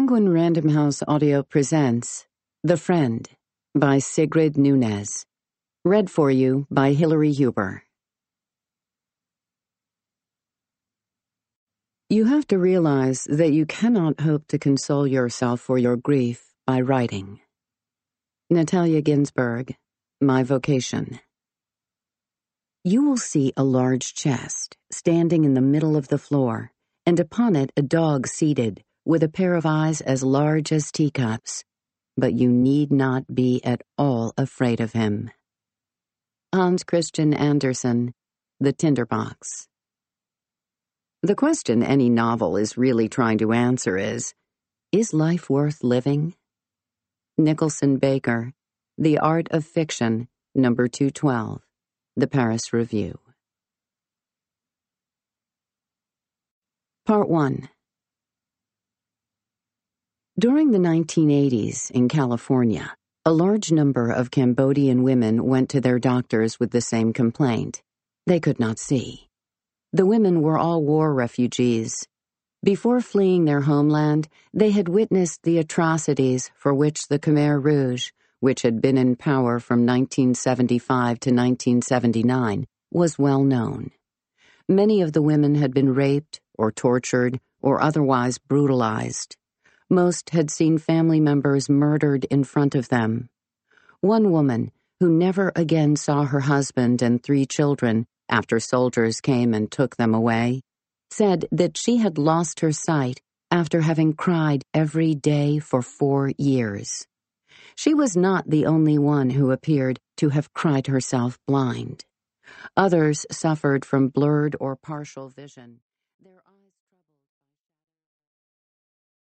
Penguin Random House Audio presents The Friend by Sigrid Nunez. Read for you by Hillary Huber. You have to realize that you cannot hope to console yourself for your grief by writing. Natalia Ginsburg, My Vocation. You will see a large chest standing in the middle of the floor, and upon it a dog seated, with a pair of eyes as large as teacups, but you need not be at all afraid of him. Hans Christian Andersen, The Tinderbox. The question any novel is really trying to answer is life worth living? Nicholson Baker, The Art of Fiction, number 212, The Paris Review. Part 1. During the 1980s in California, a large number of Cambodian women went to their doctors with the same complaint. They could not see. The women were all war refugees. Before fleeing their homeland, they had witnessed the atrocities for which the Khmer Rouge, which had been in power from 1975 to 1979, was well known. Many of the women had been raped or tortured or otherwise brutalized. Most had seen family members murdered in front of them. One woman, who never again saw her husband and 3 children after soldiers came and took them away, said that she had lost her sight after having cried every day for 4 years. She was not the only one who appeared to have cried herself blind. Others suffered from blurred or partial vision. Their